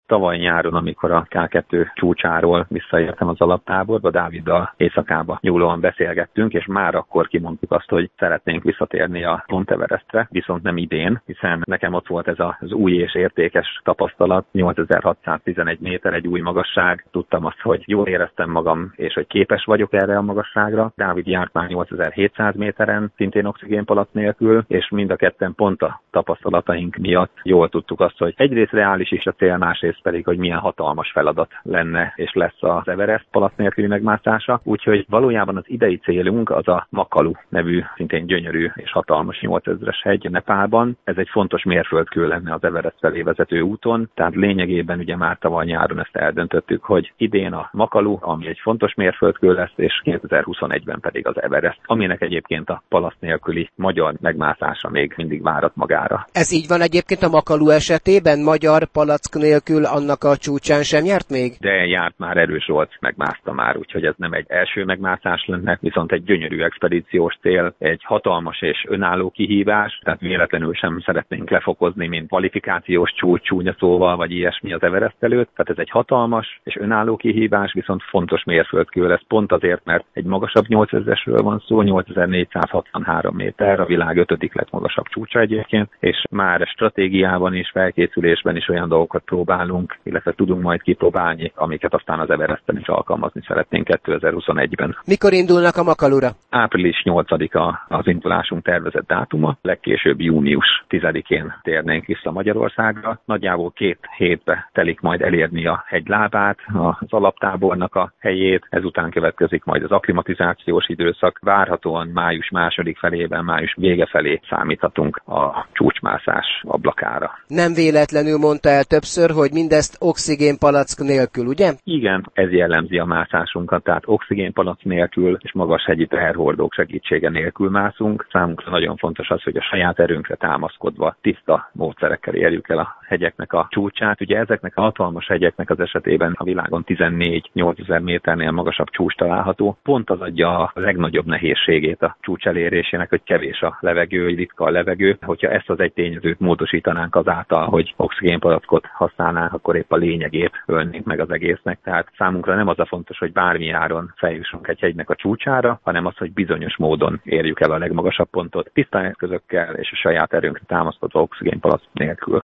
tavaly nyáron, amikor a K2 csúcsáról visszaértem az alaptáborba, Dáviddal éjszakába nyúlóan beszélgettünk, és már akkor kimondtuk azt, hogy szeretnénk visszatérni a Mount Everestre, viszont nem idén, hiszen nekem ott volt ez az új és értékes tapasztalat, 8611 méter, egy új magasság. Tudtam azt, hogy jól éreztem magam, és hogy képes vagyok erre a magasságra. Dávid járt már 8700 méteren, szintén oxigénpalack nélkül, és mind a ketten pont a tapasztalataink miatt jól tudtuk azt, hogy egyrészt reális is a cél, másrészt pedig, hogy milyen hatalmas feladat lenne és lesz az Everest palack nélküli megmászása. Úgyhogy valójában az idei célunk az a Makalu nevű, szintén gyönyörű és hatalmas 8000-es hegy Nepálban. Ez egy fontos mérföldkő lenne az Everest felé vezető úton, tehát lényegében ugye már tavaly nyáron ezt eldöntöttük, hogy idén a Makalu, ami egy fontos mérföldkő lesz, és 2021-ben pedig az Everest, aminek egyébként a palack nélküli magyar megmászása még mindig várat magára. Ez így van egyébként a Makalu esetében? Magyar palack nélkül annak a csúcsán sem járt még? De járt már, Erős Zsolt megmászta már, úgyhogy ez nem egy első megmászás lenne, viszont egy gyönyörű expedíciós cél, egy hatalmas és önálló kihívás, tehát véletlenül sem szeretnénk lefokozni, mint kvalifikációs csúcs csúnya szóval, vagy ilyesmi az Everest előtt. Tehát ez egy hatalmas és önálló kihívás, viszont fontos mérföldkő lesz, pont azért, mert egy magasabb 8000-esről van szó, 8463 méter, a világ 5. legmagasabb csúcsa egyébként, és már stratégiában és felkészülésben is olyan dolgokat próbálunk, illetve tudunk majd kipróbálni, amiket aztán az Everesten is alkalmazni szeretnénk 2021-ben. Mikor indulnak a Makalura? Április 8-a az indulásunk tervezett dátuma, legkésőbb június 10-én térnénk vissza Magyarországra. Nagyjából 2 hétbe telik majd elérni a hegylábát, az alaptábornak a helyét, ezután következik majd az akklimatizációs időszak. Várhatóan május második felében, május vége felé számíthatunk a csúcsmászás ablakára. Nem véletlenül mondta el többször, hogy mindezt oxigénpalack nélkül, ugye? Igen, ez jellemzi a mászásunkat, tehát oxigénpalack nélkül és magas hegyi teherhordók segítsége nélkül mászunk. Számunkra nagyon fontos az, hogy a saját erőnkre támaszkodva tiszta módszerekkel érjük el a hegyeknek a csúcsát. Ugye ezeknek a hatalmas hegyeknek az esetében a világon 14-8000 méternél magasabb csúcs található. Pont az adja a legnagyobb nehézségét a csúcs elérésének, hogy kevés a levegő, hogy ritka a levegő. Hogyha ezt az egy tényezőt módosítanánk azáltal, hogy oxigénpalackot használnánk, akkor épp a lényegét ölnénk meg az egésznek. Tehát számunkra nem az a fontos, hogy bármi áron feljussunk egy hegynek a csúcsára, hanem az, hogy bizonyos módon érjük el a legmagasabb pontot tiszta eszközökkel és a saját erőnkre támaszkodva oxigénpalack nélkül.